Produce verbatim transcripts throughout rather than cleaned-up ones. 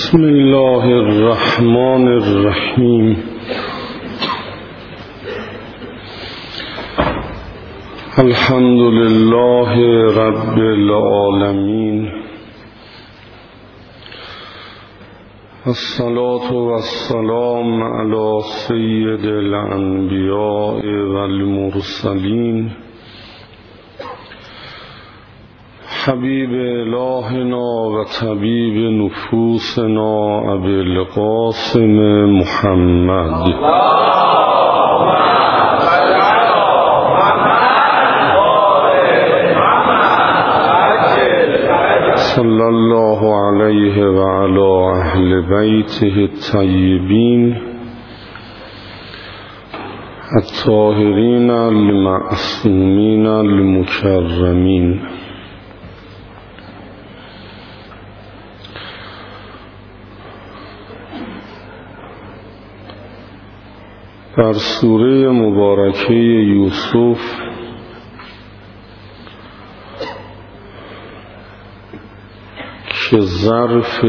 بسم الله الرحمن الرحیم. الحمد لله رب العالمین، الصلاة والسلام علی سید الانبیاء والمرسلین، حبیب الهنا و طبیب نفوسنا ابی القاسم محمد صلی الله علیه و علی اهل بیته الطیبین الطاهرین المعصومین المکرمین. در سوره مبارکه یوسف که ظرف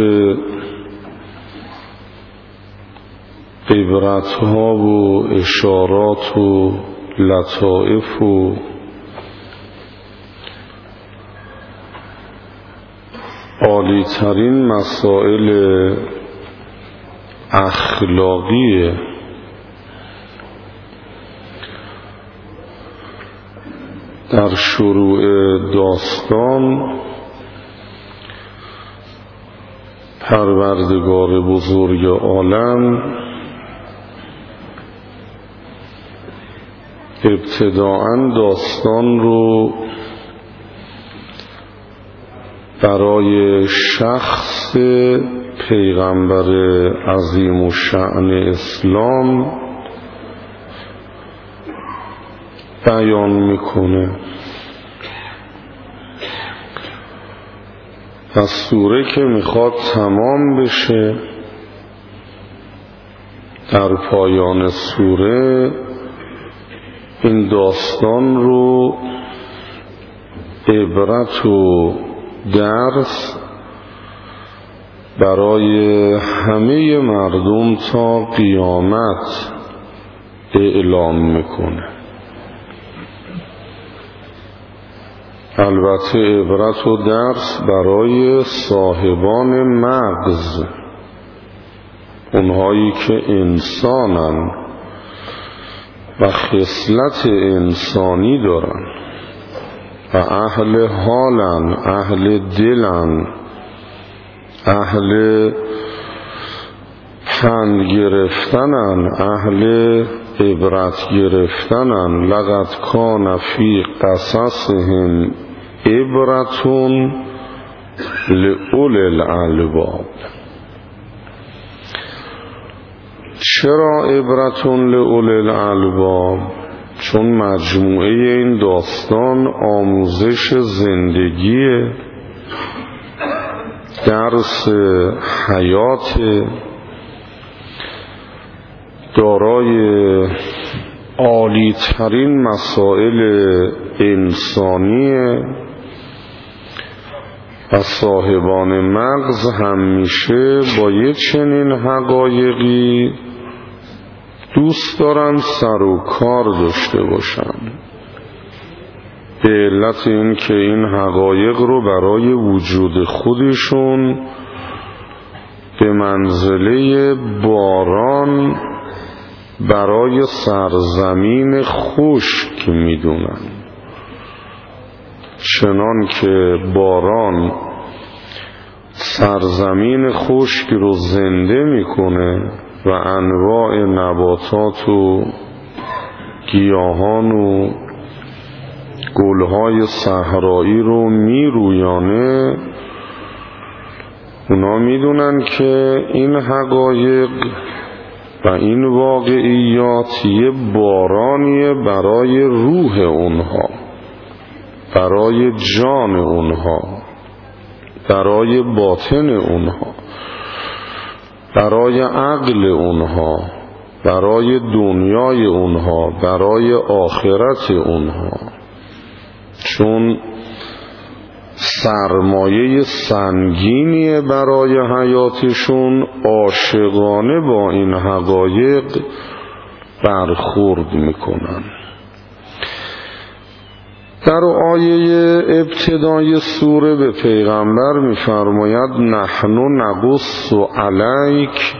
عبرتها و اشارات و لطائف و عالی‌ترین مسائل اخلاقی در شروع داستان پروردگار بزرگ عالم ابتداءً داستان رو برای شخص پیغمبر عظیم الشأن اسلام بیان میکنه و سوره که میخواد تمام بشه در پایان سوره این داستان رو عبرت و درس برای همه مردم تا قیامت اعلام میکنه. البته عبرت و درس برای صاحبان مغز، اونهایی که انسانن و خصلت انسانی دارن و اهل حالن، اهل دلن، اهل پند گرفتنن، اهل عبرت گرفتنن. لقد کان فی قصصهم عبرتون لأولی الالباب. چرا عبرتون لأولی الالباب؟ چون مجموعه این داستان آموزش زندگی، درس حیات، دارای عالی ترین مسائل انسانیه و صاحبان مغز همیشه با یه چنین حقایقی دوست دارن سر و کار داشته باشن، به علت این که این حقایق رو برای وجود خودشون به منزله باران برای سرزمین خشک میدونن. چنان که باران سرزمین خشک رو زنده میکنه و انواع نباتات و گیاهان و گلهای صحرایی رو میرویانه، اونا میدونن که این حقایق و این واقعیات یه بارانیه برای روح اونها، برای جان اونها، برای باطن اونها، برای عقل اونها، برای دنیای اونها، برای آخرت اونها. چون سرمایه سنگینی برای حیاتشون عاشقانه با این حقایق برخورد میکنن. در آیه ابتدای سوره به پیغمبر میفرماید نحن نقص علیک،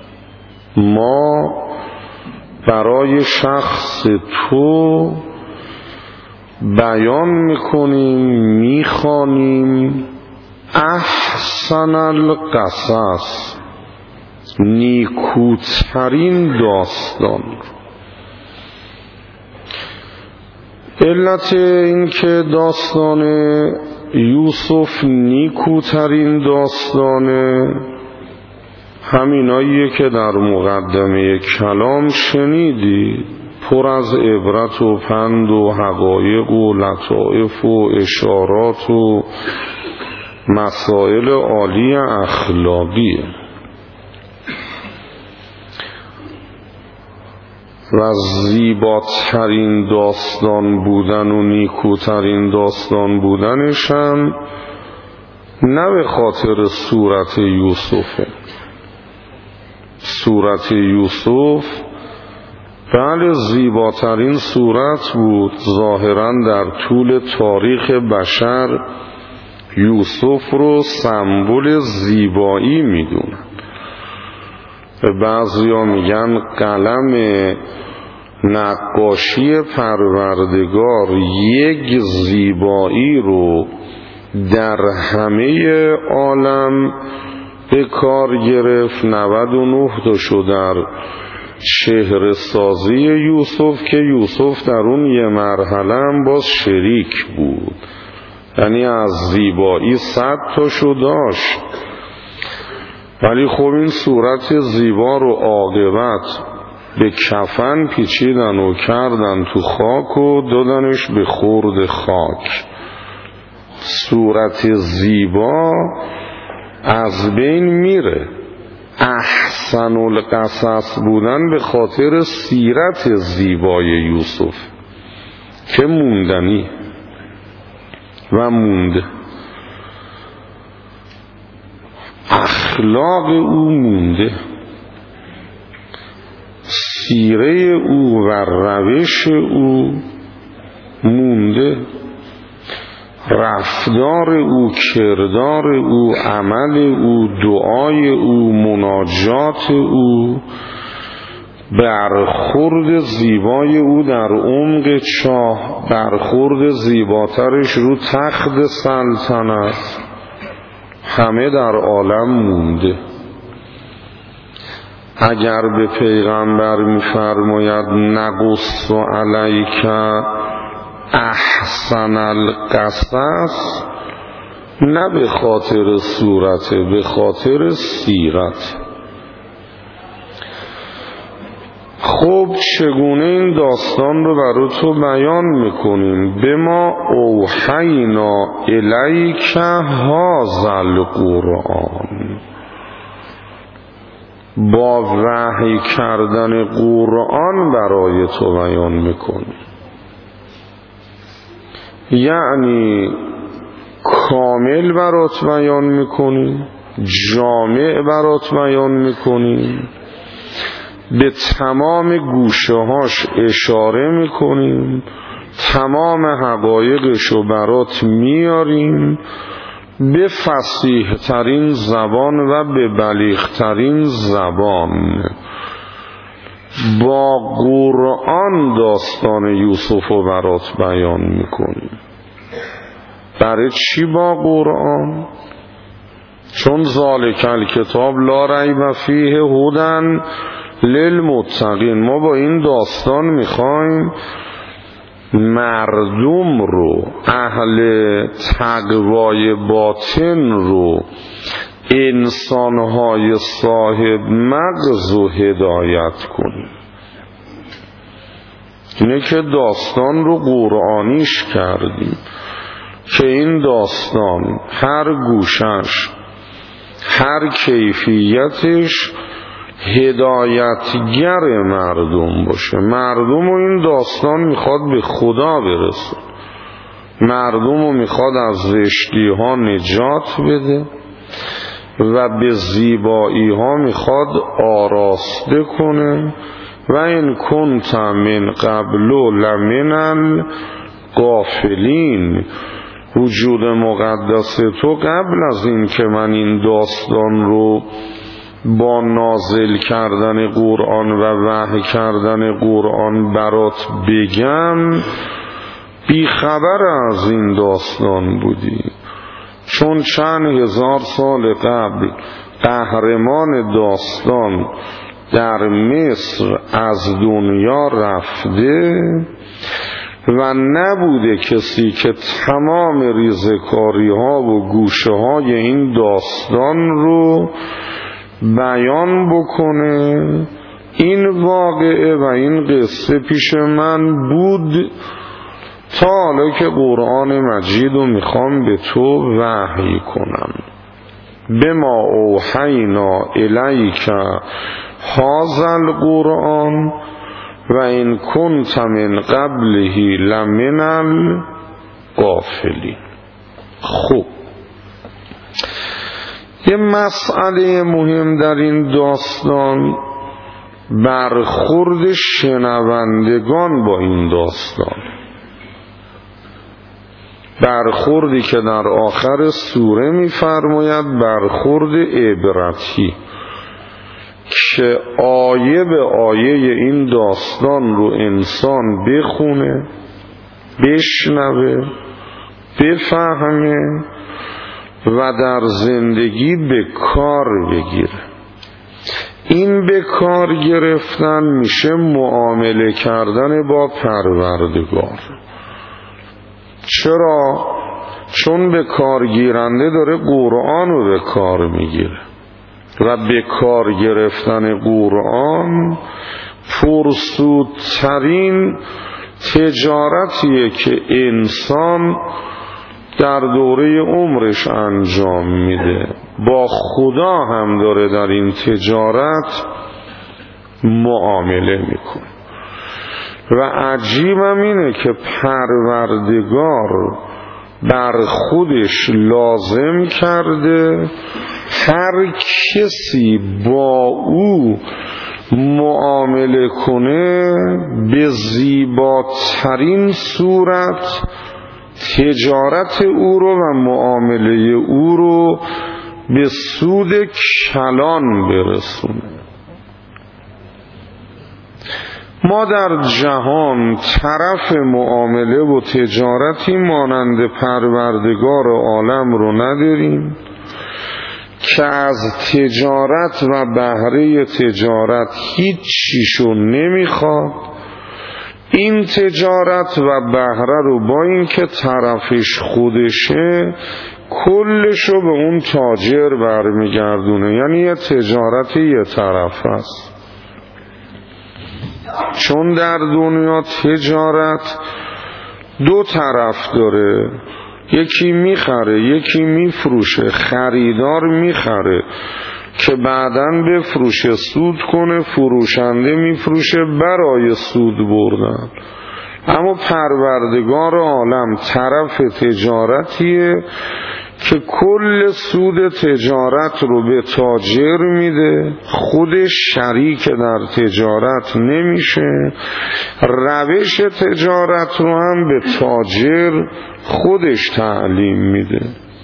ما برای شخص تو بیان میکنیم، میخوانیم احسن القصص، نیکوترین داستان. علت این که داستان یوسف نیکوترین داستانه همیناییه که در مقدمه کلام شنیدی، پر از عبرت و پند و حقایق و لطائف و اشارات و مسائل عالی اخلاقیه و زیباترین داستان بودن و نیکوترین داستان بودنش هم نه به خاطر صورت یوسفه. صورت یوسف بله زیباترین صورت بود، ظاهراً در طول تاریخ بشر یوسف رو سمبل زیبایی میدونن. بعضیا میگن قلم نقاشی پروردگار یک زیبایی رو در همه عالم به کار گرفت، نود و نه تاشو در چهره سازی یوسف که یوسف در اون یه مرحله هم باز شریک بود، یعنی از زیبایی صد تاشو داشت. ولی خب این صورت زیبا رو عاقبت به کفن پیچیدن و کردن تو خاک و دادنش به خورد خاک. صورت زیبا از بین میره. احسن القصص بودن به خاطر سیرت زیبای یوسف که موندنی و مونده، اخلاق او مونده، سیره او و روش او مونده، رفتار او، کردار او، عمل او، دعای او، مناجات او، برخورد زیبای او در عمق چاه، برخورد زیباترش رو تخت سلطنت، همه در عالم مونده. اگر به پیغمبر می‌فرماید نقص علیک احسن القصص، نه به خاطر صورته، به خاطر سیرت. خب چگونه این داستان رو برای تو بیان میکنیم؟ به ما اوحینا الیک هذا القرآن، با وحی کردن قرآن برای تو بیان میکنیم، یعنی کامل برات بیان میکنیم، جامع برات بیان میکنیم، به تمام گوشه هاش اشاره میکنیم، تمام حقایقش رو برات میاریم به فصیح ترین زبان و به بلیغ ترین زبان. با قرآن داستان یوسف رو برات بیان میکنیم. برای چی با قرآن؟ چون ذالک الکتاب لا ریب فیه هدی للمتقین. ما با این داستان میخوایم مردم رو، اهل تقوای باطن رو، انسانهای صاحب مغز رو هدایت کنیم. اینه که داستان رو قرآنیش کردیم که این داستان هر گوشش، هر کیفیتش هدایتگر مردم باشه. مردم و این داستان میخواد به خدا برسه، مردم رو میخواد از زشتی ها نجات بده و به زیبایی ها میخواد آراسته کنه. و این کنت من قبل لمن الغافلین، وجود مقدس تو قبل از این که من این داستان رو با نازل کردن قرآن و وحی کردن قرآن برات بگم بیخبر از این داستان بودی، چون چند هزار سال قبل قهرمان داستان در مصر از دنیا رفته و نبوده کسی که تمام ریزکاری ها و گوشه های این داستان رو بیان بکنه. این واقعه و این قصه پیش من بود تا حالا که قرآن مجید رو میخوام به تو وحی کنم. بما اوحینا الیک هذا القرآن و این کنت من قبله لمن الغافلین. خب یه مسئله مهم در این داستان برخورد شنوندگان با این داستان، برخوردی که در آخر سوره می‌فرماید برخورد عبرتی که آیه به آیه این داستان رو انسان بخونه، بشنوه، بفهمه و در زندگی به کار بگیره. این به کار گرفتن میشه معامله کردن با پروردگار. چرا؟ چون به کار گیرنده داره قرآن رو به کار میگیره و به کار گرفتن قرآن پرسودترین تجارتیه که انسان در دوره عمرش انجام میده. با خدا هم داره در این تجارت معامله میکنه و عجیبم اینه که پروردگار بر خودش لازم کرده هر کسی با او معامله کنه به زیباترین صورت تجارت او رو و معامله او رو به سود کلان برسونه. ما در جهان طرف معامله و تجارتی مانند پروردگار عالم رو نداریم که از تجارت و بهره تجارت هیچ چیشو نمیخواد. این تجارت و بهره رو با این که طرفش خودشه کلشو به اون تاجر برمیگردونه، یعنی یه تجارت یه طرف است. چون در دنیا تجارت دو طرف داره، یکی میخره یکی میفروشه. خریدار میخره که بعداً بفروشه سود کنه، فروشنده میفروشه برای سود بردن. اما پروردگار عالم طرف تجارتیه که کل سود تجارت رو به تاجر میده، خودش شریک در تجارت نمیشه، روش تجارت رو هم به تاجر خودش تعلیم میده.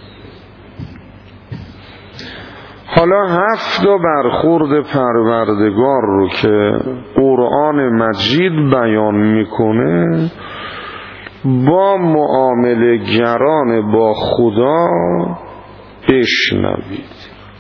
حالا هفت برخورد پروردگار رو که قرآن مجید بیان میکنه با معامله گران با خدا بشنوید.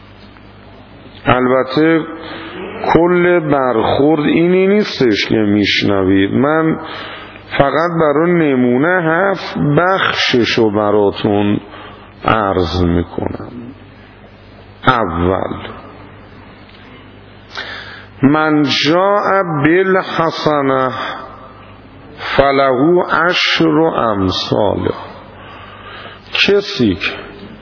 البته کل برخورد اینی نیستش که میشنوید، من فقط برای نمونه هفت بخششو براتون عرض میکنم. اول، من جاء بالحسنه فله عشر امثالها، کسی که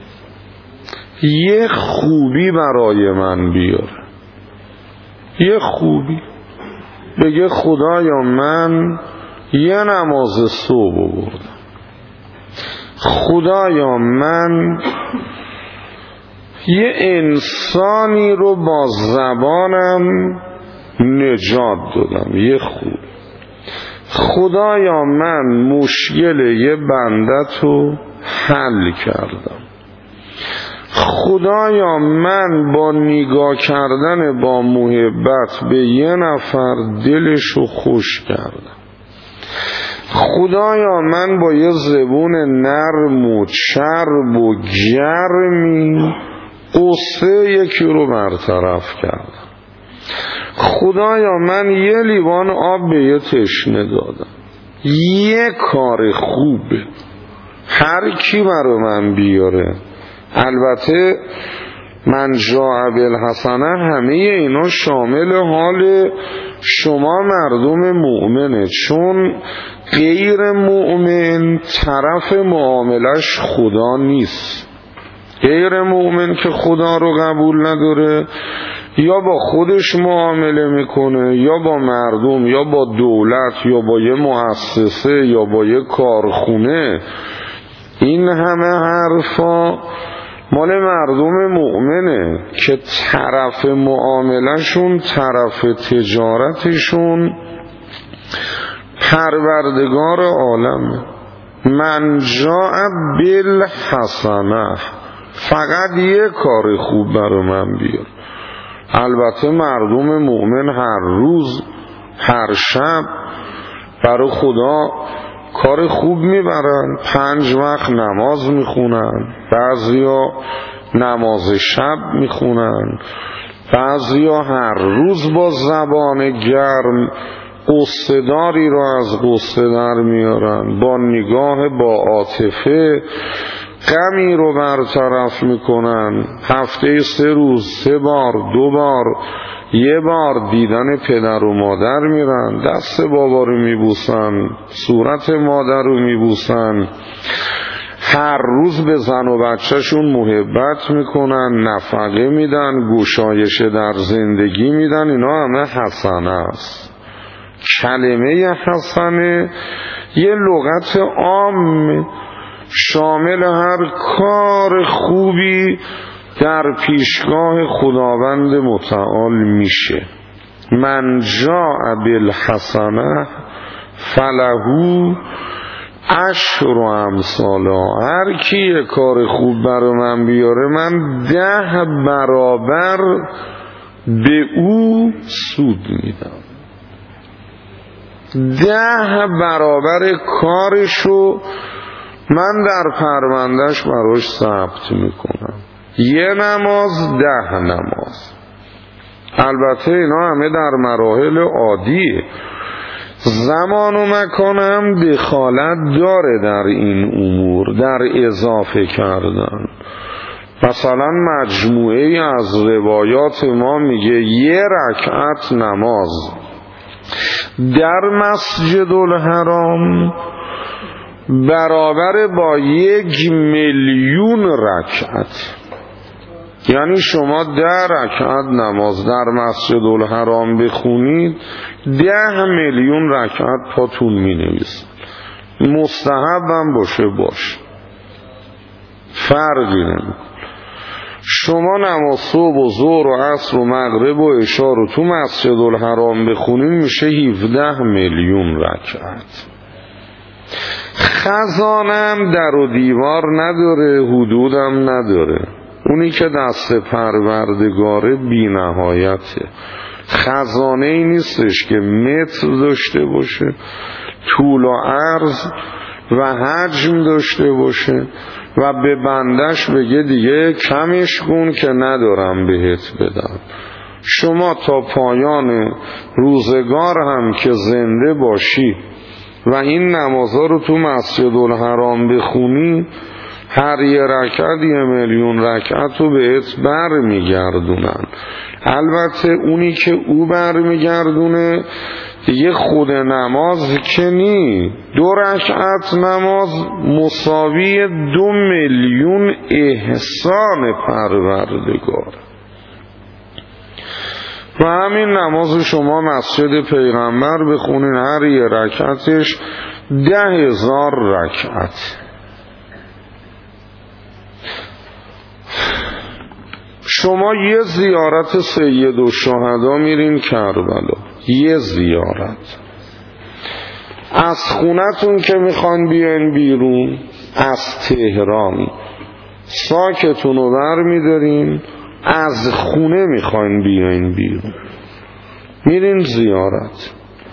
یه خوبی برای من بیاره، یه خوبی بگه خدایا من یه نماز صبح بردم، خدایا من یه انسانی رو با زبانم نجات دادم، یه خود. خدایا من مشکل یه بندت رو حل کردم. خدایا من با نگاه کردن با محبت به یه نفر دلشو خوش کردم. خدایا من با یه زبون نرم و چرب و گرمی قصه یکی رو برطرف کردم. خدایا من یه لیوان آب به یه تشنه دادم. یه کار خوبه هر کی برای من بیاره. البته من جاء بالحسنه همه اینا شامل حال شما مردم مؤمنه، چون غیر مؤمن طرف معاملش خدا نیست. غیر مؤمن که خدا رو قبول نداره یا با خودش معامله میکنه یا با مردم یا با دولت یا با یه مؤسسه یا با یه کارخونه. این همه حرفا مال مردم مؤمنه که طرف معاملشون، طرف تجارتشون پروردگار عالمه. من جاء بالحسنه، فقط یه کار خوب برای من بیار. البته مردم مؤمن هر روز هر شب برای خدا کار خوب میبرن، پنج وقت نماز میخونن، بعضیا نماز شب میخونن، بعضیا هر روز با زبان گرم قصه‌داری رو از قصه در میارن، با نگاه با عاطفه غمی رو برطرف میکنن. هفته سه روز سه بار دو بار یه بار دیدن پدر و مادر میرن، دست بابا رو میبوسن، صورت مادر رو میبوسن، هر روز به زن و بچهشون محبت میکنن، نفقه میدن، گشایش در زندگی میدن. اینا همه حسنه است. کلمه حسنه یه لغت عام شامل هر کار خوبی در پیشگاه خداوند متعال میشه. من جاء بالحسنه فله عشر امثالها. هر کی یه کار خوب برای من بیاره من ده برابر به او سود میدم. ده برابر کارشو من در پروندهش براش ثبت میکنم. یه نماز ده نماز. البته اینا همه در مراحل عادیه. زمان و مکان هم دخالت داره در این امور، در اضافه کردن. مثلا مجموعه از روایات ما میگه یه رکعت نماز در مسجد الحرام برابر با یک میلیون رکعت. یعنی شما ده رکعت نماز در مسجد الحرام بخونید ده میلیون رکعت پاتون می نویسن. مستحب هم باشه باشه، فرقی نمی. شما نماز صبح و ظهر و عصر و مغرب و عشا رو تو مسجد الحرام بخونید میشه هفده میلیون رکعت. خزانم در و دیوار نداره، حدودم نداره. اونی که دست پروردگاره بی نهایته. خزانه ای نیستش که متر داشته باشه، طول و عرض و حجم داشته باشه و به بندش بگه دیگه کمش کن که ندارم بهت بدم. شما تا پایان روزگار هم که زنده باشی و این نمازها رو تو مسجد الحرام بخونی هر یه رکعت یه میلیون رکعت رو بهت بر میگردونن. البته اونی که او بر میگردونه دیگه خود نماز که نی. دو رکعت نماز مساوی دو میلیون احسان پروردگار. و همین نماز شما مسجد پیغمبر بخونین هر یه رکعتش ده هزار رکعت. شما یه زیارت سید الشهدا میرین کربلا، یه زیارت. از خونتون که میخوان بیاین بیرون از تهران، ساکتون رو بر میدارین، از خونه میخواین بیاین بیرون، میرین زیارت.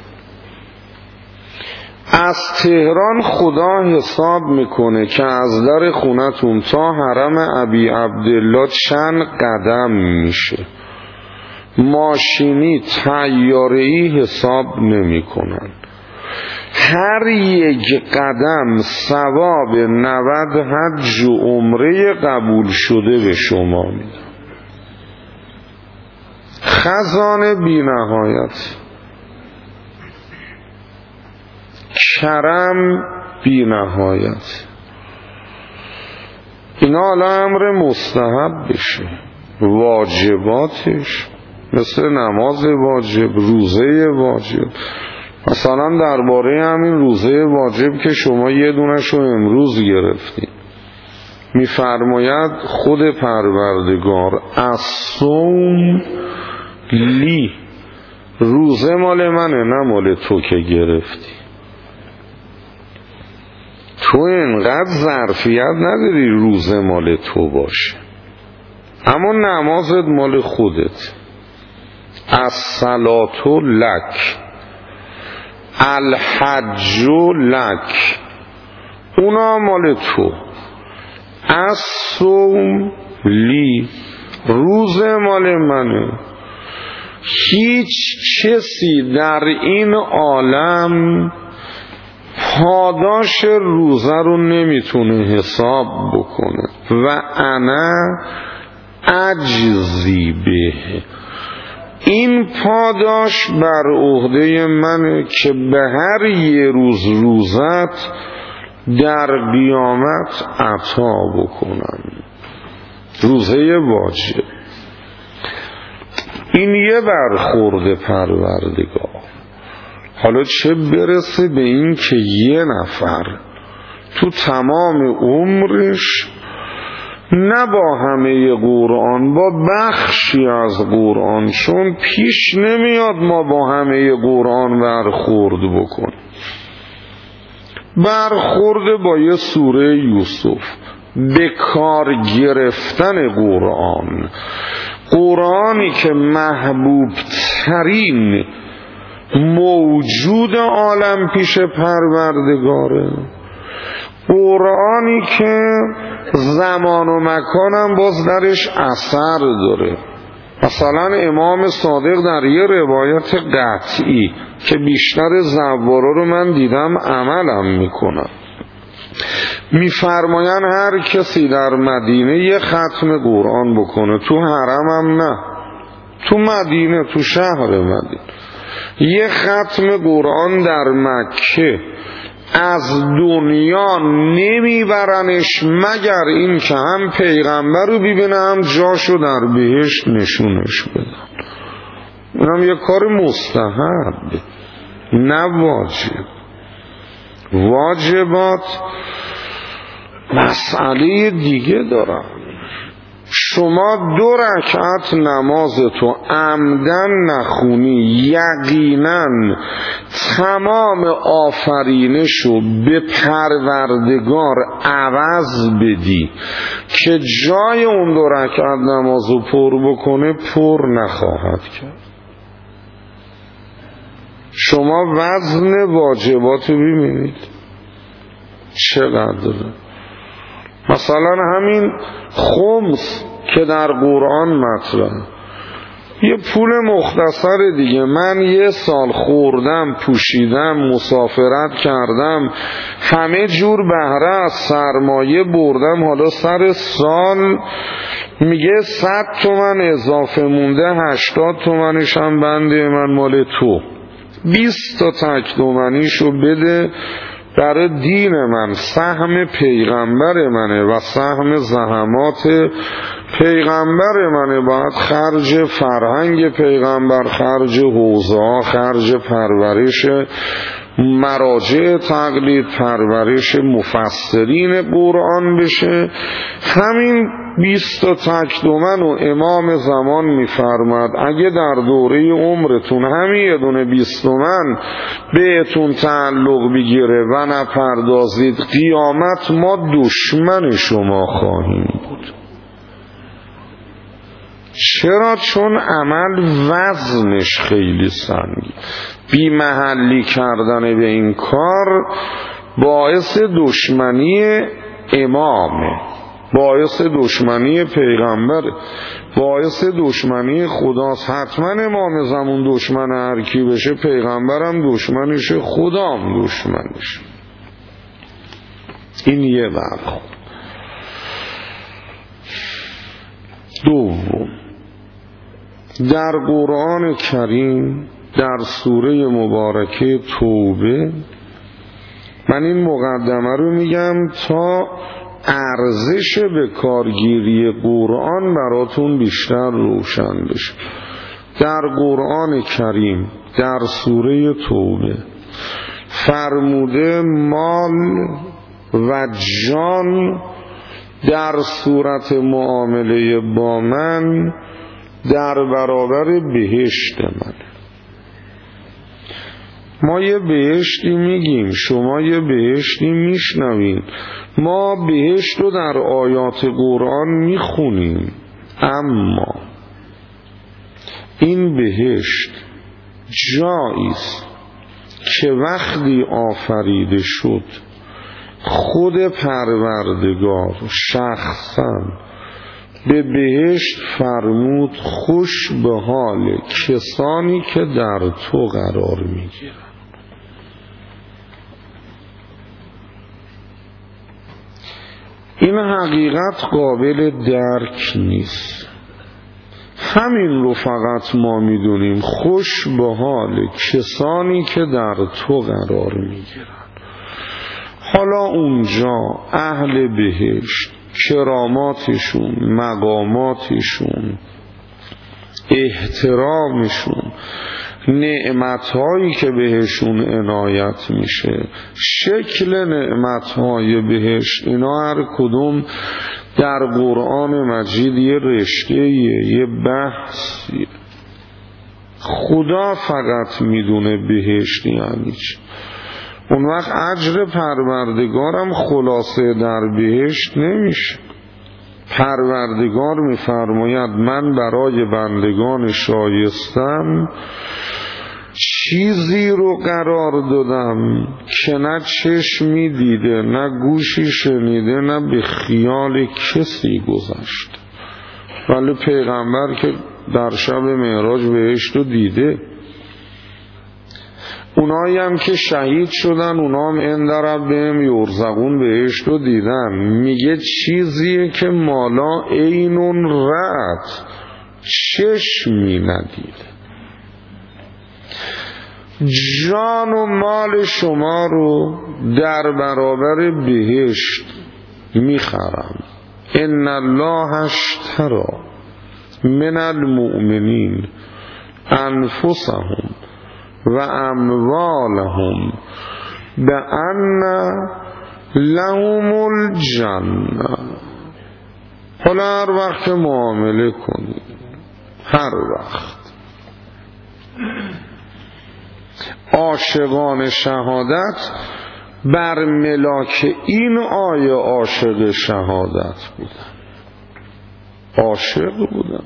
از تهران خدا حساب میکنه که از در خونتون تا حرم ابی عبدالله چند قدم میشه. ماشینی طیاره‌ای حساب نمیکنن. هر یک قدم ثواب نود حج و عمره قبول شده به شما میده. خزانه بی نهایت، کرم بی نهایت. اینا حالا امر مستحب بشه. واجباتش مثل نماز واجب، روزه واجب. مثلا درباره همین روزه واجب که شما یه دونش رو امروز گرفتید، میفرماید خود پروردگار الصوم لی، روزه مال منه نه مال تو که گرفتی. تو اینقدر ظرفیت نداری روزه مال تو باشه، اما نمازت مال خودت. الصلاة لک، الحج لک، اونا مال تو. الصوم لی، روزه مال منه. هیچ کسی در این عالم پاداش روزه رو نمیتونه حساب بکنه و انا اجزی به، این پاداش بر عهده منه که به هر یه روز روزت در قیامت عطا بکنم. روزه واجب این یه برخورد پروردگار. حالا چه برسه به این که یه نفر تو تمام عمرش نه با همه قرآن، با بخشی از قرآن، چون پیش نمیاد ما با همه قرآن برخورد بکنیم، برخورد با یه سوره یوسف، به کار گرفتن قرآن، قرآنی که محبوب ترین موجود عالم پیش پروردگاره، قرآنی که زمان و مکانم باز درش اثر داره. مثلا امام صادق در یه روایت قطعی که بیشتر زوارا رو من دیدم عملم میکنم، میفرماین هر کسی در مدینه یه ختم قرآن بکنه، تو حرمم نه، تو مدینه، تو شهر مدینه یه ختم قرآن در مکه، از دنیا نمیبرنش مگر این که هم پیغمبر رو ببینه هم جاشو در بهشت نشونش بدن. اینم یه کار مستحب نه واجب. واجبات مسئله دیگه دارن. شما دو رکعت نمازتو عمدن نخونی، یقینا تمام آفرینشو به پروردگار عوض بدی که جای اون دو رکعت نمازو پر بکنه پر نخواهد کرد. شما وزن واجباتو ببینید چقدره. مثلا همین خمس که در قرآن مطرحه، یه پول مختصر دیگه. من یه سال خوردم، پوشیدم، مسافرت کردم، همه جور بهره از سرمایه بردم، حالا سر سال میگه صد تومن اضافه مونده، هشتاد تومنش هم بنده من مال تو، بیست تا تک تومنیشو بده برای دین من، سهم پیغمبر منه و سهم زحمات پیغمبر منه، باید خرج فرهنگ پیغمبر، خرج حوزه ها، خرج پرورش مراجع تقلید، پرورش مفسرین قرآن بشه. همین بیست تا تکدومن و امام زمان میفرماد اگه در دوره عمرتون همین یه دونه بیست تومن بهتون تعلق بگیره و نپردازید، قیامت ما دشمن شما خواهیم بود. چرا؟ چون عمل وزنش خیلی سنگی، بی محلی کردن به این کار باعث دشمنی امامه، باعث دشمنی پیغمبر، باعث دشمنی خداست. حتما امام زمان دشمن هر کی بشه پیغمبرم دشمنشه، خدام دشمنشه. این یه بحث. دوم، در قرآن کریم در سوره مبارکه توبه، من این مقدمه رو میگم تا ارزش به کارگیری قرآن براتون بیشتر روشن بشه. در قرآن کریم در سوره توبه فرموده مال و جان در صورت معامله با من در برابر بهشت من. ما یه بهشتی میگیم، شما یه بهشتی میشنوین، ما بهشت رو در آیات قرآن میخونیم، اما این بهشت جاییست که وقتی آفریده شد خود پروردگار شخصا به بهشت فرمود خوش به حال کسانی که در تو قرار میگیرن. این حقیقت قابل درک نیست، همین رو فقط ما میدونیم، خوش به حال کسانی که در تو قرار میگیرن. حالا اونجا اهل بهشت کراماتشون، مقاماتشون، احترامشون، نعمتهایی که بهشون عنایت میشه، شکل نعمتهای بهشت، اینا هر کدوم در قرآن مجید یه رشته‌ایه، یه بحثیه. خدا فقط میدونه بهشت یعنی چی. اون وقت اجر پروردگارم خلاصه در بهشت نمیشه. پروردگار میفرماید من برای بندگان شایستم چیزی رو قرار دادم که نه چشمی دیده، نه گوشی شنیده، نه به خیال کسی گذشت. ولی پیغمبر که در شب معراج بهشت رو دیده، اونایی هم که شهید شدن اونا هم اندرب بهم یرزقون بهشت رو دیدن. میگه چیزیه که مالا عینون رأت، چشمی ندیده. جان و مال شما رو در برابر بهشت میخرم. ان الله اشتری من المؤمنین انفسهم و اموالهم بأن لهم الجنه. حالا هر وقت معامله کنید، هر وقت عاشقان شهادت بر ملاک این آیه عاشق شهادت بودن، عاشق بودن،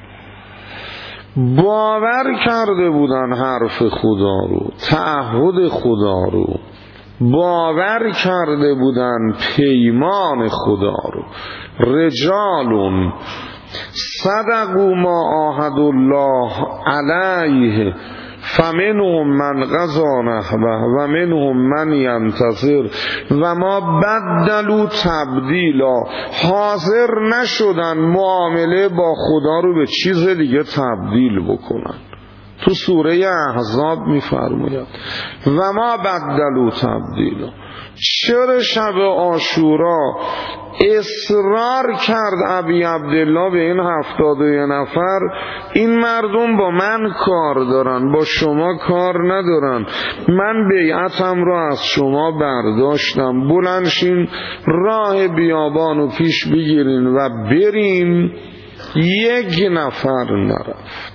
باور کرده بودن حرف خدا رو، تعهد خدا رو، باور کرده بودن پیمان خدا رو. رجال صدقوا ما عاهدوا الله علیه فمنهم من قضی نحبه و منهم من ینتظر و ما بدلوا تبدیلا. حاضر نشدن معامله با خدا رو به چیز دیگه تبدیل بکنن. تو سوره احزاب میفرماید و ما بدلوا تبدیلا. چرا شب عاشورا اصرار کرد ابی عبدالله به این هفتاد و یه نفر این مردم با من کار دارن، با شما کار ندارن، من بیعتم رو از شما برداشتم، بلنشین راه بیابانو پیش بگیرین و برین. یک نفر نرفت،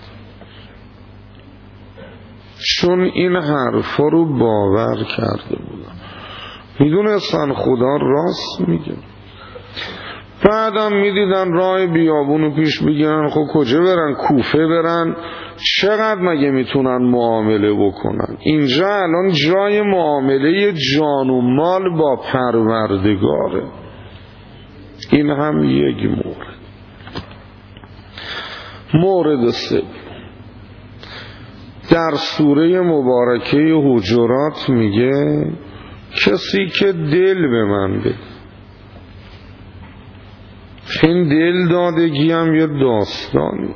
چون این حرفا رو باور کرده بودن، میدونستن خدا راست میگه. بعدم میدیدن راه بیابونو پیش بگیرن، خب کجا برن؟ کوفه برن؟ چقدر مگه میتونن معامله بکنن؟ اینجا الان جای معامله جان و مال با پروردگاره. این هم یک مورد. مورد سوم، در سوره مبارکه حجرات میگه کسی که دل به من بده. این دل دادگی هم یه داستانی،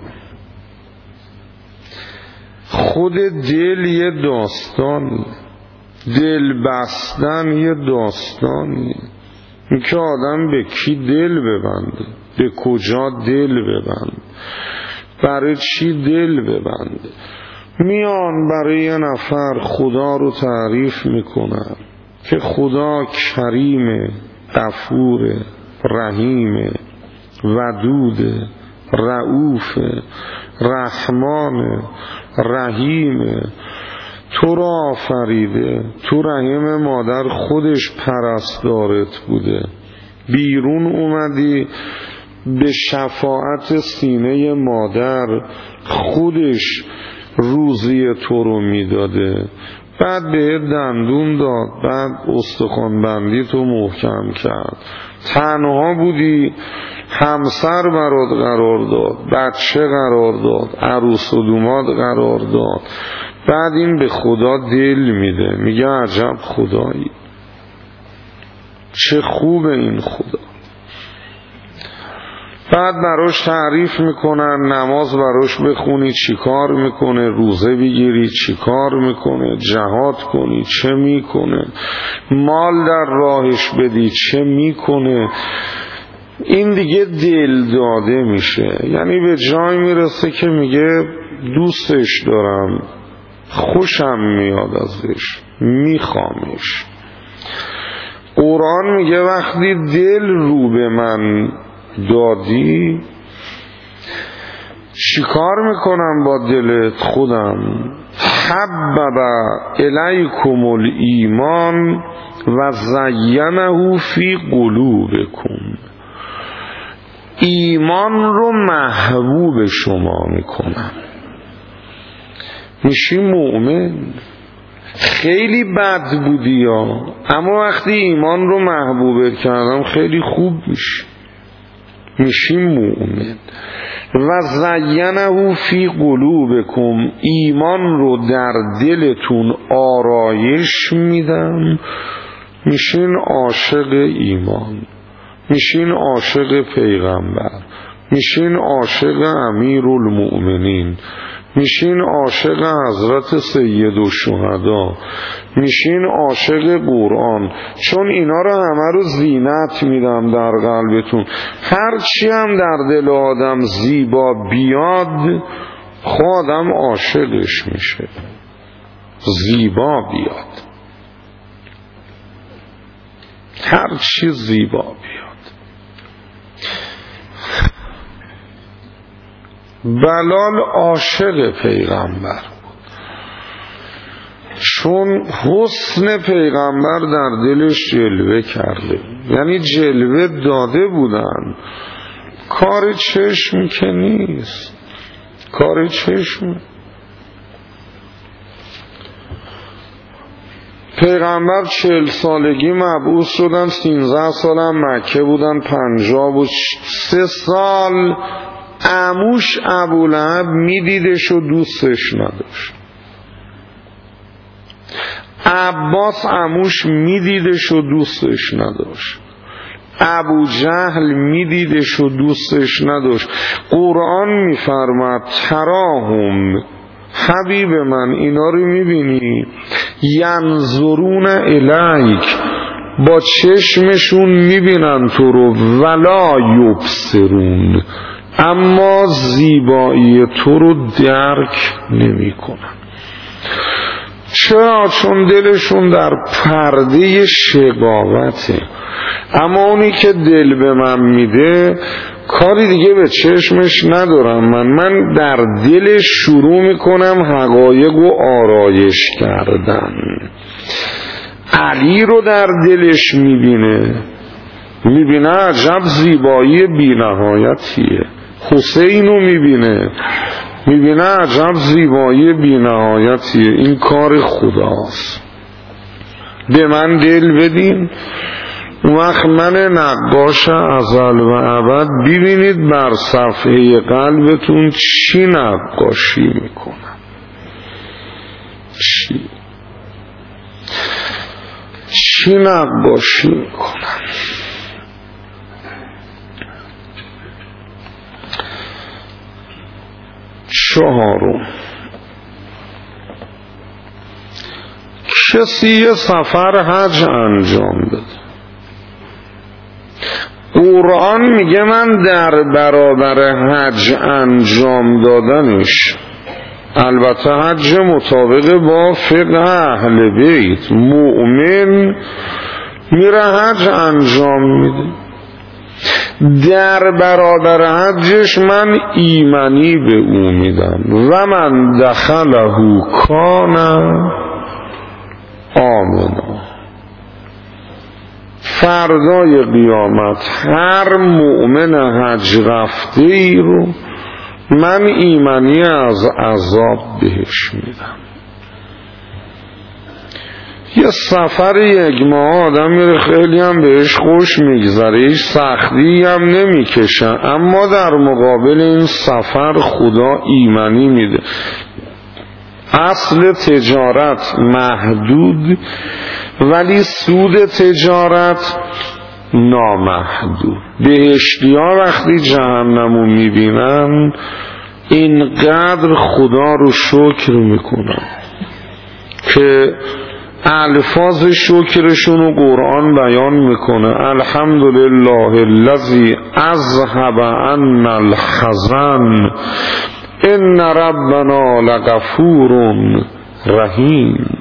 خود دل یه داستانی، دل بستن یه داستانی، این که آدم به کی دل ببنده، به کجا دل ببنده، برای چی دل ببنده. میان برای یه نفر خدا رو تعریف میکنن که خدا کریمه، غفوره، رحیمه، ودوده، رؤوفه، رحمانه، رحیمه، تو را آفریده، تو رحم مادر خودش پرستارت بوده، بیرون اومدی به شفاعت سینه مادر خودش روزی تو رو میداده، بعد به دندون داد، بعد استخوان بندی تو محکم کرد، تنها بودی همسر برات قرار داد، بچه قرار داد، عروس و دوماد قرار داد، بعد این به خدا دل میده، میگه عجب خدایی، چه خوبه این خدا. بعد براش تعریف میکنن، نماز براش بخونی چیکار میکنه، روزه بگیری چیکار میکنه، جهاد کنی چه میکنه، مال در راهش بدی چه میکنه. این دیگه دل داده میشه، یعنی به جای میرسه که میگه دوستش دارم، خوشم میاد ازش، میخوامش. قرآن میگه وقتی دل رو به من دادی چیکار میکنم با دلت؟ خودم حبب الیکم الایمان و زینه فی قلوبکم، ایمان رو محبوب شما میکنم، میشی مؤمن. خیلی بد بودی یا اما وقتی ایمان رو محبوبت کردم خیلی خوب میشی، میشی مؤمن. و زینه فی قلوبکم، ایمان رو در دلتون آرایش میدم، میشین عاشق ایمان، میشین عاشق پیغمبر، میشین عاشق امیرالمؤمنین، میشین عاشق حضرت سید الشهدا، میشین عاشق قرآن. چون اینا رو همه رو زینت میدم در قلبتون. هر چی هم در دل آدم زیبا بیاد خود آدم عاشقش میشه، زیبا بیاد، هر چی زیبا بیاد. بلال عاشق پیغمبر بود، چون حسن پیغمبر در دلش جلوه کرده، یعنی جلوه داده بودن. کار چشم که نیست، کار چشم. پیغمبر چهل سالگی مبعوث شدن، سینزده سالم مکه بودن، پنجاه و سه سال عموش ابولهب میدیدش و دوستش نداشت. عباس عموش میدیدش و دوستش نداشت. ابو جهل میدیدش و دوستش نداشت. قرآن میفرماد تراهم، حبیب من اینا رو میبینی، ینظرون الیک، با چشمشون میبینن تو رو، ولا یبصرون، اما زیبایی تو رو درک نمی کنن. چرا؟ چون دلشون در پرده شقاوته. اما اونی که دل به من میده کاری دیگه به چشمش ندارم، من من در دلش شروع میکنم حقایق و آرایش کردن. علی رو در دلش میبینه، میبینه عجب زیبایی بی نهایتیه. حسین رو میبینه، میبینه عجب زیبایی بی نهایتیه. این کار خداست. به من دل بدین، وقت من نقاش ازل و ابد ببینید بر صفحه قلبتون چی نقاشی میکنم. چی چی نقاشی میکنم. چهارم، کسی یه سفر حج انجام بده. قرآن میگه من در برابر حج انجام دادنش، البته حج مطابق با فقه اهل بیت، مؤمن میره حج انجام میده. در برابر حجش من ایمنی به او میدم. و من دخله کان آمنا. فردای قیامت هر مؤمن حج رفته ای رو من ایمنی از عذاب بهش میدم. یه سفر یک ماه آدم میره، خیلی هم بهش خوش میگذره، هیچ سختی هم نمیکشه، اما در مقابل این سفر خدا ایمنی میده. اصل تجارت محدود، ولی سود تجارت نامحدود. بهشتی ها وقتی جهنمو میبینن اینقدر خدا رو شکر میکنن که الفاظ شکرشون رو قرآن بیان میکنه. الحمدلله الذی اذهب عنا الحزن ان ربنا لغفور رحیم.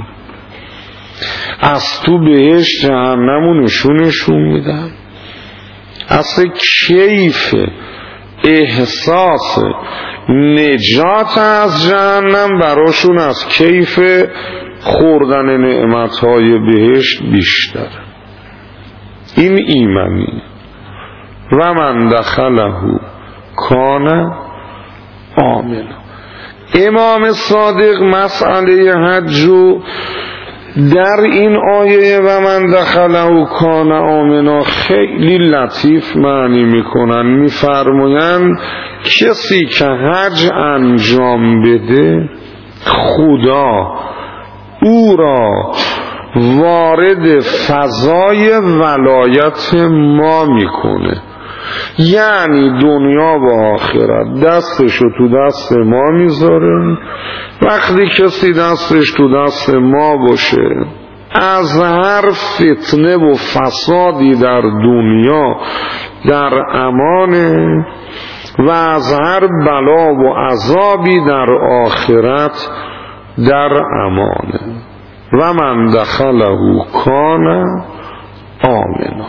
از تو بهش جهنمو نشونشون میدن. اصلا کیف احساس نجات از جهنم براشون از کیف خوردن نعمتهای بهشت بیشتر. این ایمانی. و من دخله کان آمنا. امام صادق مسئله حج در این آیه و من دخله کان آمنا خیلی لطیف معنی میکنن. میفرمایند کسی که حج انجام بده خدا او را وارد فضای ولایت ما میکنه. یعنی دنیا و آخرت دستشو تو دست ما میذاره. وقتی کسی دستش تو دست ما باشه، از هر فتنه و فسادی در دنیا در امانه و از هر بلا و عذابی در آخرت در امانه. و من دخله کان آمنا.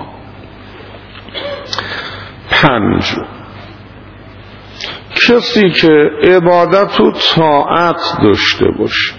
پنج، کسی که عبادت و طاعت داشته باشه.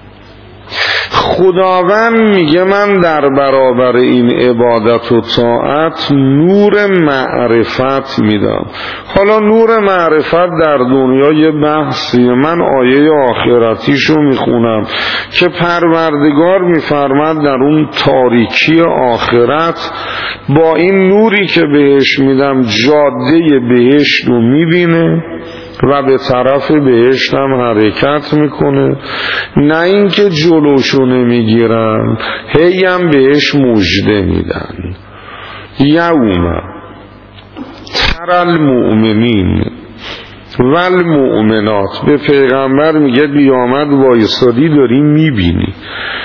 خداوند میگه من در برابر این عبادت و طاعت نور معرفت میدم. حالا نور معرفت در دنیا یه بحثیه. من آیه آخرتیشو میخونم که پروردگار میفرماد در اون تاریکی آخرت با این نوری که بهش میدم جاده بهشت رو میبینه و به طرف بهشت هم حرکت میکنه. نه اینکه جلوشو نمیگیرن، هی هم بهش مژده میدن. یوم تر المؤمنین و المؤمنات. به پیغمبر میگه قیامت وایسادی داری میبینی،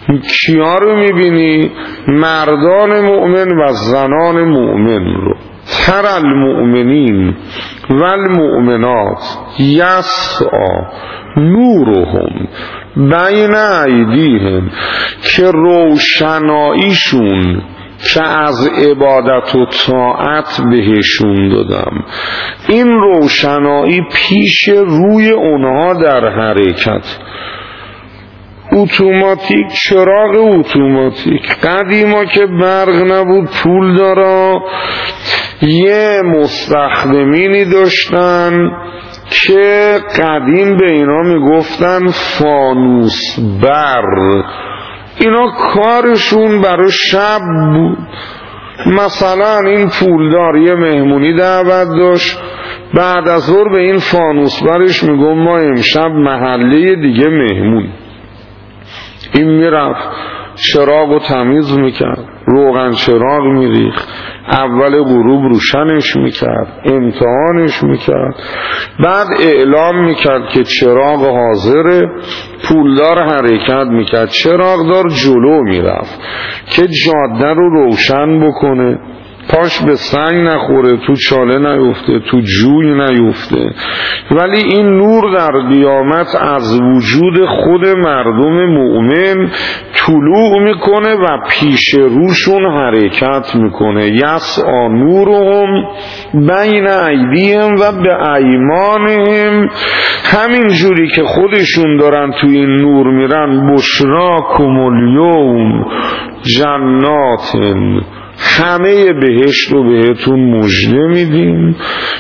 کیا رو میبینی؟ مردان مؤمن و زنان مؤمن رو. تر المؤمنین و المؤمنات یسعی نورهم بین ایدیهم، که روشناییشون که از عبادت و طاعت بهشون دادم، این روشنایی پیش روی اونها در حرکت. اتوماتیک، چراغ اتوماتیک. قدیما که برق نبود، پول دارا یه مستخدمینی داشتن که قدیم به اینا میگفتن فانوس بر. اینا کارشون برای شب بود. مثلا این پولدار یه مهمونی دعوت داشت، بعد از ظهر به این فانوس برش میگم ما امشب محله دیگه مهمون. این میرفت چراغ رو تمیز میکرد، روغن چراغ میریخت، اول غروب روشنش میکرد، امتحانش میکرد، بعد اعلام میکرد که چراغ حاضره. پولدار حرکت میکرد، چراغدار جلو میرفت که جاده رو روشن بکنه، پاش به سنگ نخوره، تو چاله نیفته، تو جوی نیفته. ولی این نور در قیامت از وجود خود مردم مؤمن طلوع میکنه و پیش روشون حرکت میکنه. یسعی نورهم بین ایدیهم و به ایمانهم، همین جوری که خودشون دارن تو این نور میرن. بشراکم الیوم جنات، همه بهشت رو بهتون مژده میدیم.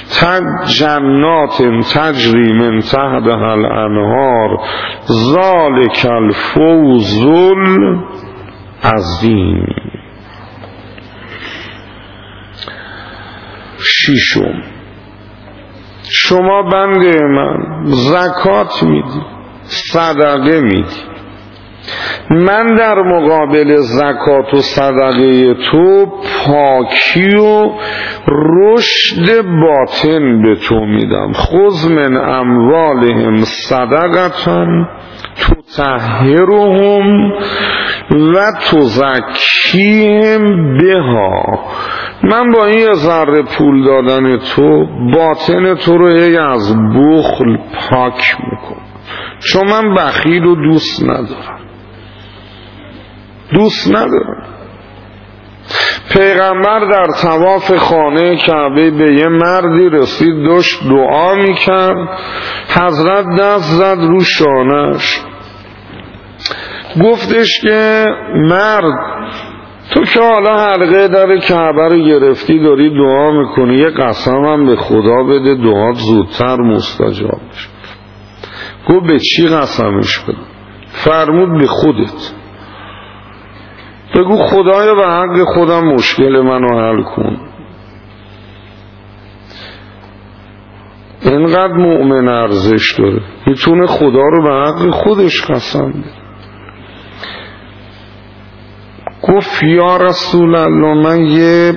جنات تجری من تحتها الانهار ذالک الفوز العظیم. ششم، شما بنده من زکات میدی، صدقه میدی، من در مقابل زکات و صدقه تو پاکی و رشد باطن به تو میدم. خذ من اموالهم صدقة تطهرهم و تزکیهم بها. من با این ذره پول دادن تو باطن تو رو هی از بخل پاک میکنم، چون من بخیل و دوست ندارم دوست ندارم. پیغمبر در طواف خانه کعبه به یه مردی رسید، داشت دعا میکرد، حضرت دست زد رو شانش، گفتش که مرد تو که حالا حلقه در کعبه رو گرفتی داری دعا میکنی، یه قسم هم به خدا بده دعات زودتر مستجاب بشه. گفت به چی قسمش بدم؟ فرمود به خودت. بگو خدایا به حق خودم مشکل منو حل کن. اینقدر مؤمن ارزش داره، میتونه خدا رو به حق خودش قسم بده. گفت یا رسول الله من یه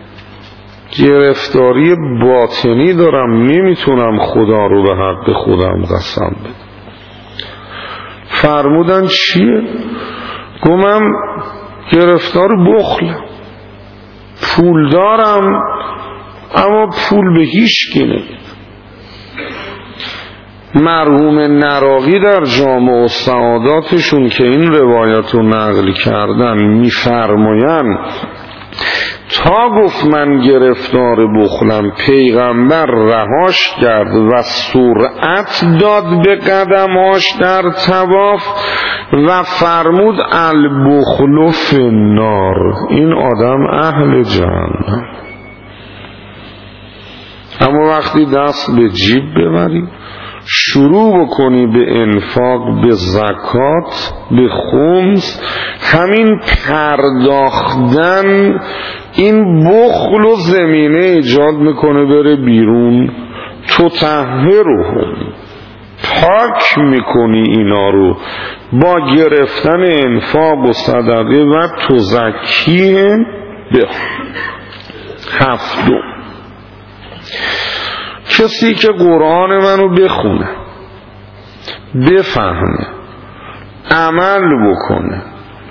گرفتاری باطنی دارم، نمیتونم خدا رو به حق خودم قسم بدم. فرمودن چیه؟ گفتم گرفتار بخل، پول دارم اما پول به هیچ کی نمیدم. مرحوم نراقی در جامع السعاداتشون که این روایت رو نقل کردن میفرمایند تا گفت من گرفتار بخلم، پیغمبر رهاش کرد و سرعت داد به قدماش در طواف و فرمود البخل فی النار، این آدم اهل جهنم. اما وقتی دست به جیب ببری، شروع بکنی به انفاق، به زکات، به خمس، همین پرداختن این بخل و زمینه ایجاد میکنه بره بیرون. تطهرهم، پاک میکنی اینا رو با گرفتن انفاق و صدقه و تزکیهم به. هفتم، کسی که قرآن منو بخونه، بفهمه، عمل بکنه،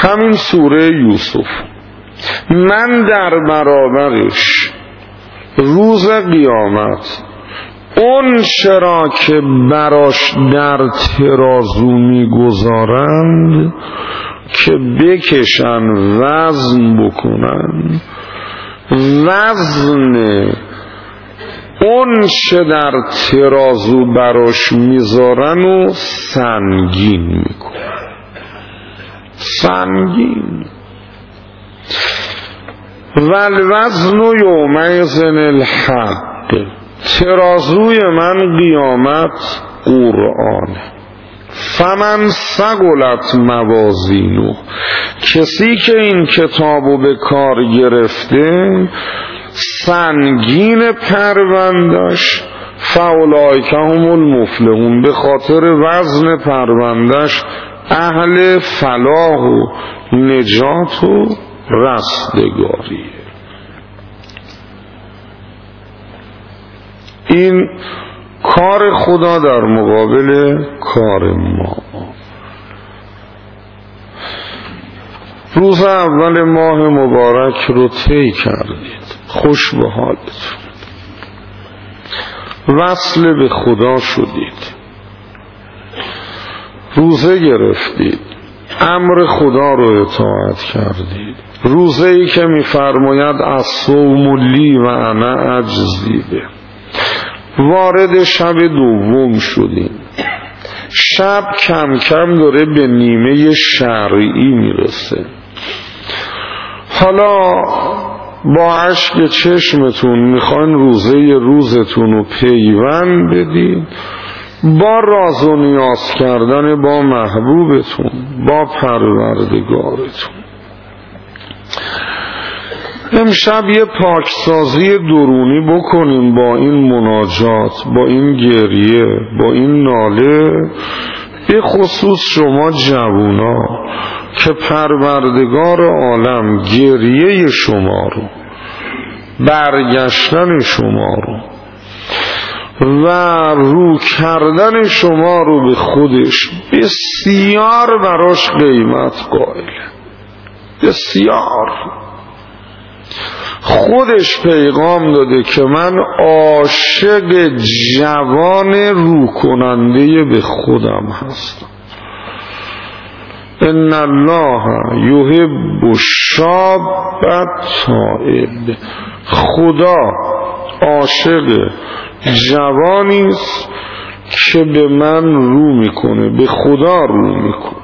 همین سوره یوسف، من در برابرش روز قیامت اون چرا که براش در ترازو میگذارند که بکشن وزن بکنن، وزن اون چه در ترازو براش میذارن و سنگین میکنن، سنگین. والوزن یومئذ الحق، ترازوی من قیامت قرآن. فمن ثقلت موازینه، کسی که این کتابو به کار گرفته سنگین پروندش، فاولئک هم المفلحون، به خاطر وزن پروندش اهل فلاح و نجات و رستگاری. این کار خدا در مقابل کار ما. روز اول ماه مبارک رو طی کردید، خوش به حالتون، وصل به خدا شدید، روزه گرفتید، امر خدا رو اطاعت کردید، روزه ای که می‌فرماید الصوم لی و انا اجزی به. وارد شب دوم شدیم، شب کم کم داره به نیمه شرعی میرسه. حالا با اشک چشمتون میخواین روزه روزتون رو پیوند بدید با راز و نیاز کردن با محبوبتون، با پروردگارتون. امشب یه پاکسازی درونی بکنیم با این مناجات، با این گریه، با این ناله، به خصوص شما جوونا که پروردگار عالم گریه شما رو، برگشتن شما رو و رو کردن شما رو به خودش بسیار براش قیمت قائله، بسیار. خودش پیغام داده که من عاشق جوان رو کننده به خودم هستم. ان الله یحب الشاب التائب، خدا عاشق جوانی است که به من رو میکنه، به خدا رو میکنه.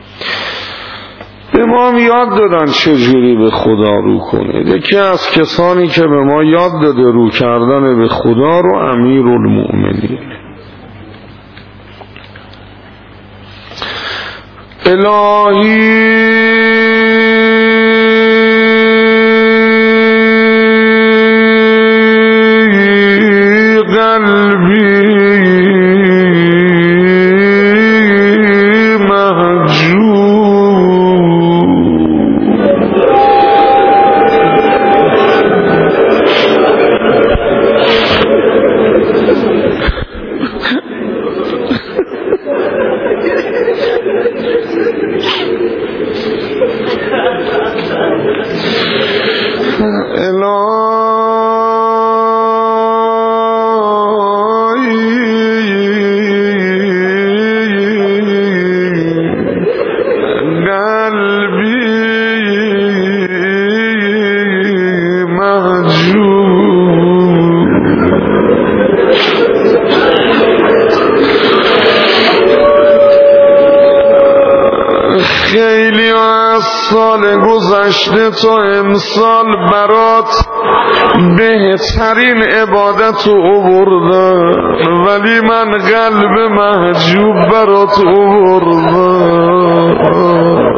به ما هم یاد دادن چجوری به خدا رو کنه. یکی از کسانی که به ما یاد داده رو کردن به خدا رو امیرالمؤمنین. الهی قلبی خیلی از سال گذشته تا امسال برات بهترین عبادت رو آوردن، ولی من قلب محجوب برات آوردن.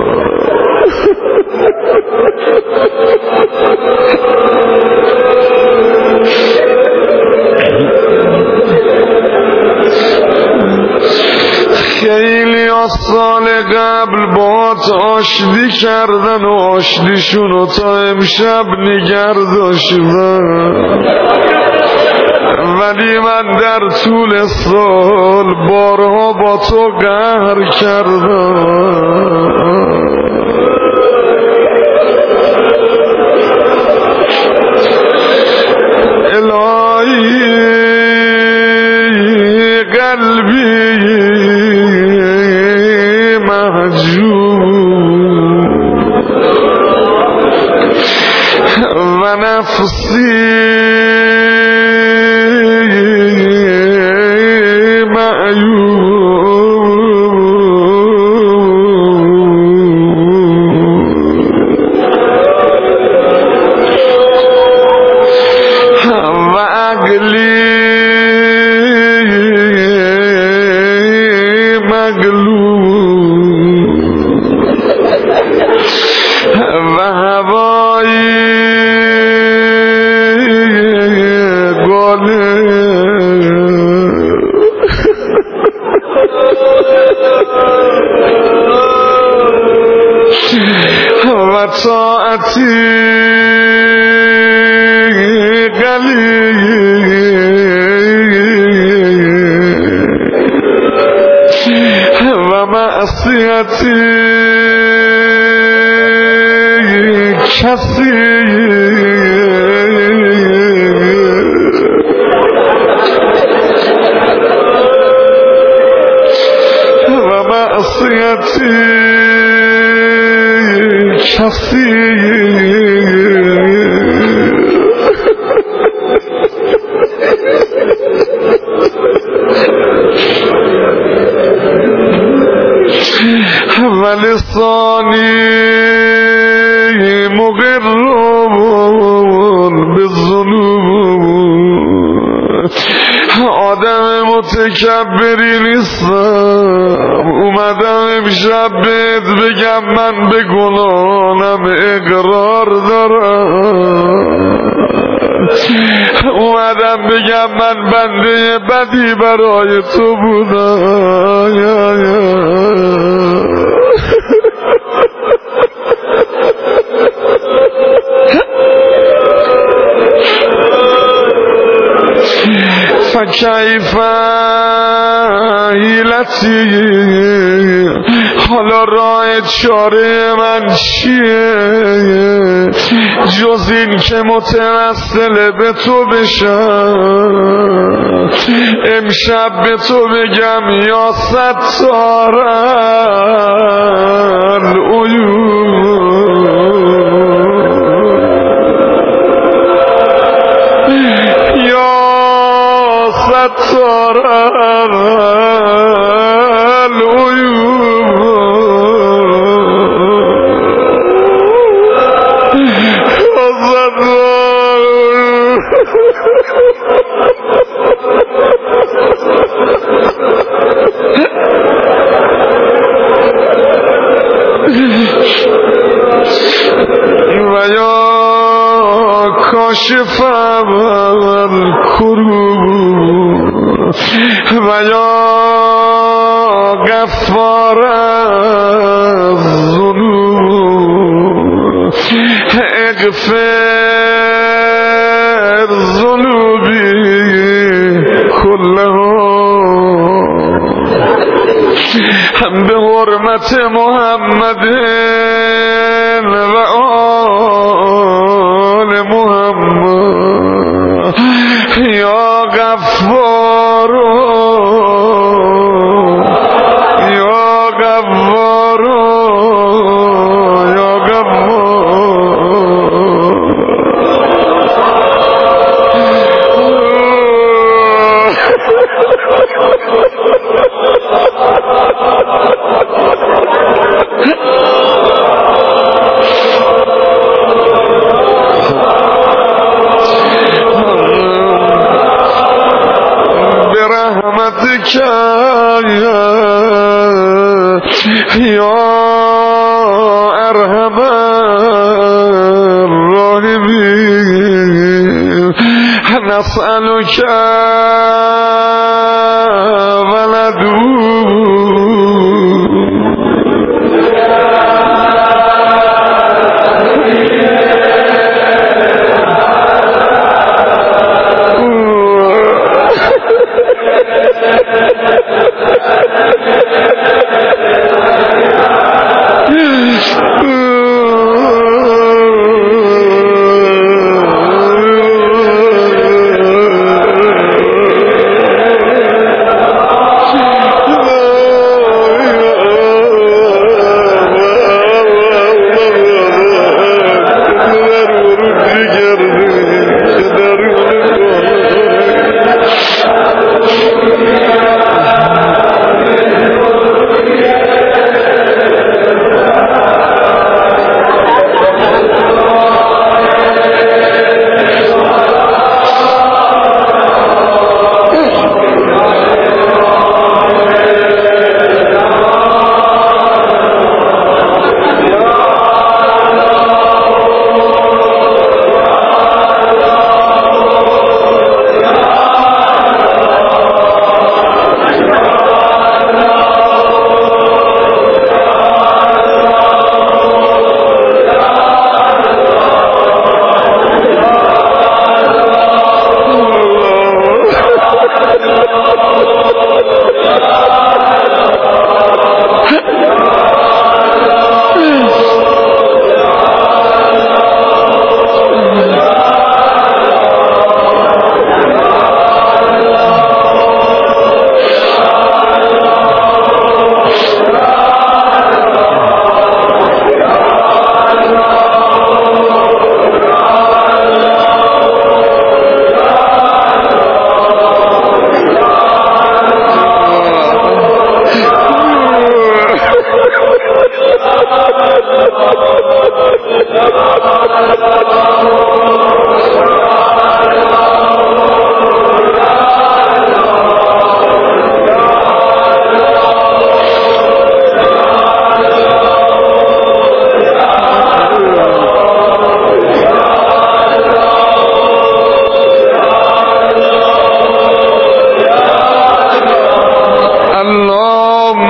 خیلی از سال قبل باهات آشتی کردن و آشتیشونو تا امشب نگر داشتن، ولی من در طول سال بارها با تو قهر کردم. مهجور و نفسی و طاعتی قلیل و معصیتی کثیر و معصیتی و لسانی مقر بالذنوب آدم متکبری نیستم اومدم امشب بهت بگم من به گناهانم اقرار دارم اومدم بگم من بنده بدی برای تو بودم یا یا فکیف حیلتی حالا راه چاره من چیه جز این که متوسل به تو بشم امشب به تو بگم یا ستار العیوب یا ستار و یا کاشف الکروب و یا غفار الذنوب اغفر ذنوبی کلها هم به حرمت محمد و آل محمد یا غفار یا غفار یا برحمتك یا ارحم الراحمین نسألك ولدو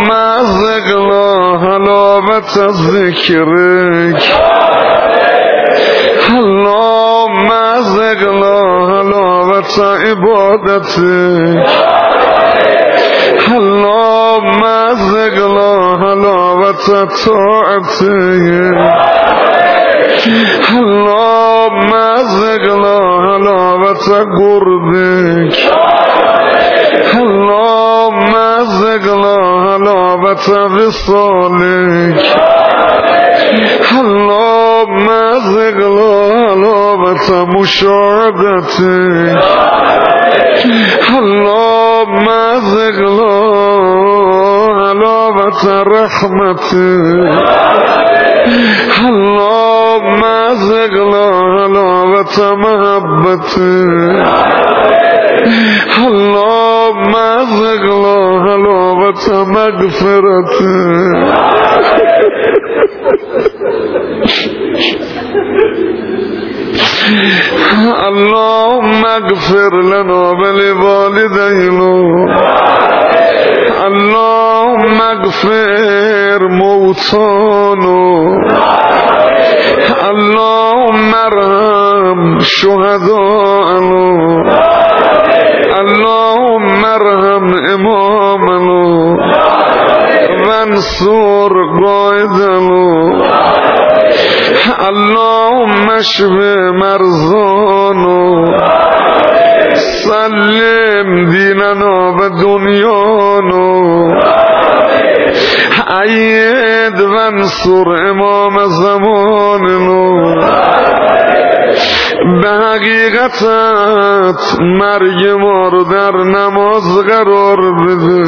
مزقنا حلاوت ذکرک اللهم مزقنا حلاوت عبادتک اللهم مزقنا حلاوت طاعتک اللهم مزقنا حلاوت قربک اللهم مزقنا حلاوت وصالک اللهم مزقنا حلاوت مشاهدتک اللهم مزقنا حلاوت رحمتک اللهم مزقنا حلاوت محبتک اللهم مزقنا حلاوت مغفرتک اللهم اغفر لنا ولوالدينا اللهم اغفر موتانا اللهم ارحم شهداءنا اللهم ارحم امامنا وانصر قائدنا اللهم اشف مرضانا سلم ديننا ودنيانا أيد وانصر امام زماننا به حقیقتت مرگ ما رو در نماز قرار بده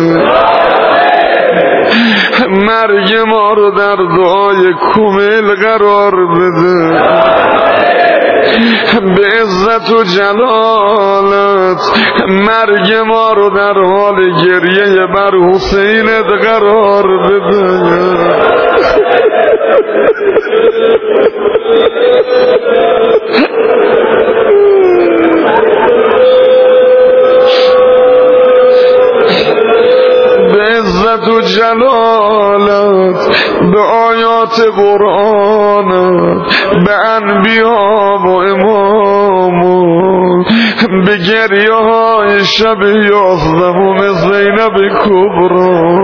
مرگ ما رو در دعای کمیل قرار بده به عزت و جلالت مرگ ما رو در حال گریه بر حسینت قرار بده به عزت و جلالت به آیات قرآنت به انبیا و امامت به گریه های شب یازدهم زینب کبری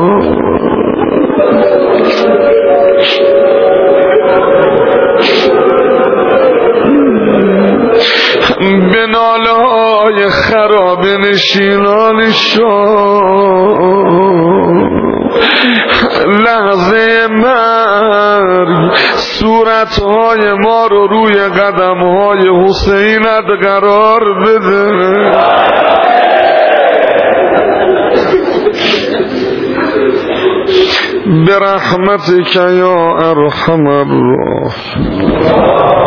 به ناله های خراب نشینان شام لحظه مرگ صورت های ما رو روی قدم های حسینت قرار بده برحمتك یا ارحم الراحمین.